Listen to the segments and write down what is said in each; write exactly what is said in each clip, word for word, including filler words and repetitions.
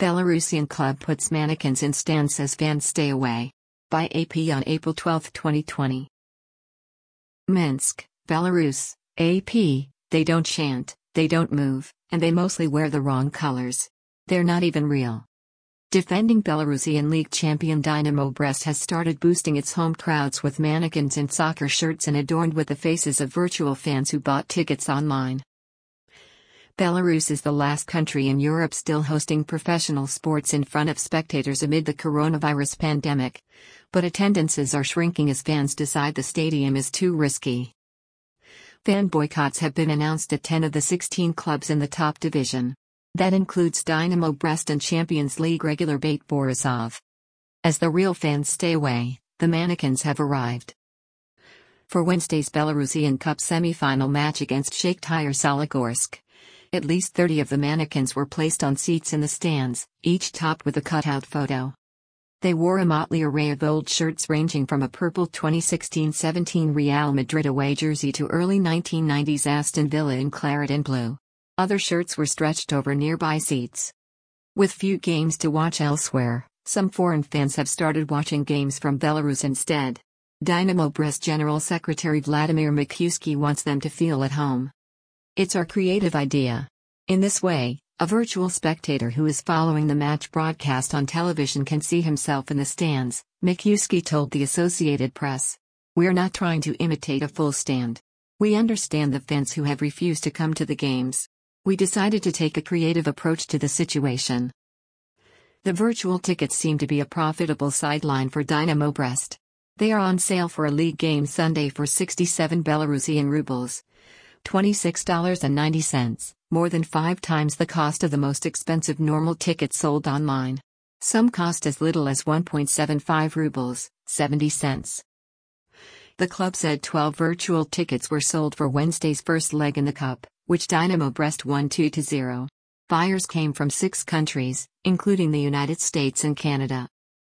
Belarusian club puts mannequins in stand, says fans stay away. By A P on April twelfth, twenty twenty. Minsk, Belarus, A P, they don't chant, they don't move, and they mostly wear the wrong colors. They're not even real. Defending Belarusian League champion Dynamo Brest has started boosting its home crowds with mannequins in soccer shirts and adorned with the faces of virtual fans who bought tickets online. Belarus is the last country in Europe still hosting professional sports in front of spectators amid the coronavirus pandemic, but attendances are shrinking as fans decide the stadium is too risky. Fan boycotts have been announced at ten of the sixteen clubs in the top division. That includes Dynamo Brest and Champions League regular Bate Borisov. As the real fans stay away, the mannequins have arrived. For Wednesday's Belarusian Cup semi-final match against Shakhtar Soligorsk, at least thirty of the mannequins were placed on seats in the stands, each topped with a cutout photo. They wore a motley array of old shirts ranging from a purple twenty sixteen seventeen Real Madrid away jersey to early nineteen nineties Aston Villa in claret and blue. Other shirts were stretched over nearby seats. With few games to watch elsewhere, some foreign fans have started watching games from Belarus instead. Dynamo Brest General Secretary Vladimir Mikulski wants them to feel at home. It's our creative idea. In this way, a virtual spectator who is following the match broadcast on television can see himself in the stands, Mikulski told the Associated Press. We're not trying to imitate a full stand. We understand the fans who have refused to come to the games. We decided to take a creative approach to the situation. The virtual tickets seem to be a profitable sideline for Dynamo Brest. They are on sale for a league game Sunday for sixty-seven Belarusian rubles, twenty-six dollars and ninety cents, more than five times the cost of the most expensive normal tickets sold online. Some cost as little as one point seven five rubles, seventy cents. The club said twelve virtual tickets were sold for Wednesday's first leg in the Cup, which Dynamo Brest won two to zero. Buyers came from six countries, including the United States and Canada.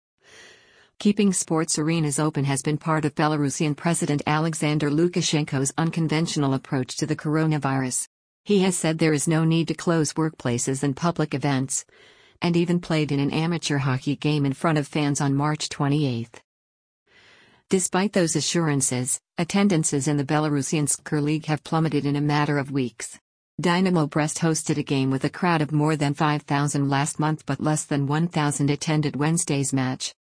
Keeping sports arenas open has been part of Belarusian President Alexander Lukashenko's unconventional approach to the coronavirus. He has said there is no need to close workplaces and public events, and even played in an amateur hockey game in front of fans on March twenty-eighth. Despite those assurances, attendances in the Belarusian Soccer League have plummeted in a matter of weeks. Dynamo Brest hosted a game with a crowd of more than five thousand last month, but less than one thousand attended Wednesday's match.